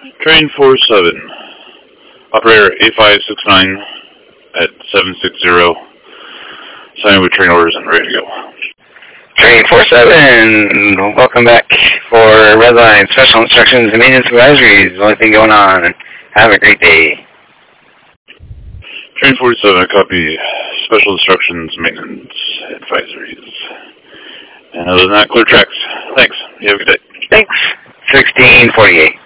Train 47, operator A569 at 760, signing with train orders and ready to go. Train 47, welcome back for Redline Special Instructions and Maintenance Advisories. The only thing going on. Have a great day. Train 47, copy Special Instructions, Maintenance Advisories. And other than that, clear tracks. Thanks. You have a good day. Thanks. 1648.